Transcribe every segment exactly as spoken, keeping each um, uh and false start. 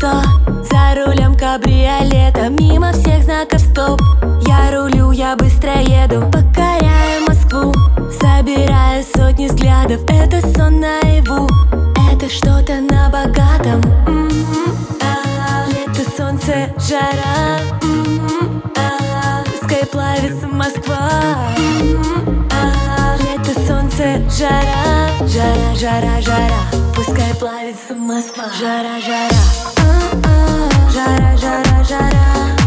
лицо. За рулем кабриолета, мимо всех знаков стоп. Я рулю, я быстро еду, покоряю Москву. Собираю сотни взглядов, это сон наяву. Это что-то на богатом. м-м-м, а, Лето, солнце, жара. м-м-м, а, Пускай плавится Москва. м-м-м, а, Лето, солнце, жара. Жара, жара, жара. Пускай плавится Москва. Жара, жара. А-а, жара, жара, жара.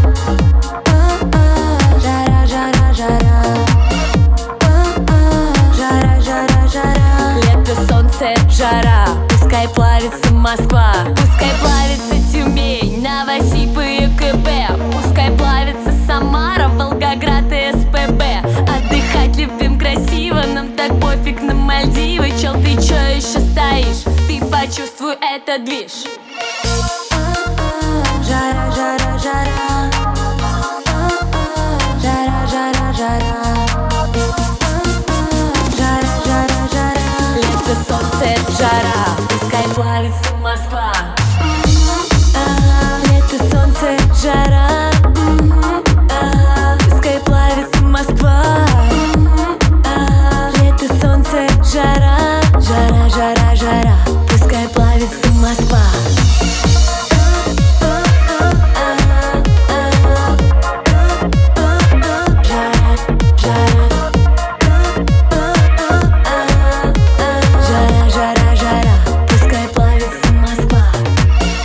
А-а, жара, жара, жара. А-а, жара, жара, жара. Лето, солнце, жара. Пускай плавится Москва. Пускай плавится Тюмень, Новосиб и ЮКБ. Пускай плавится Самара, Волгоград и СПБ. Отдыхать любим красиво, нам так пофиг на Мальдивы. Чел, ты чё еще стоишь? Ты почувствуй этот движ. Жара, жара, жара. Жара, жара, жара. Жара, жара, жара. Лето, солнце, жара. Пускай плавится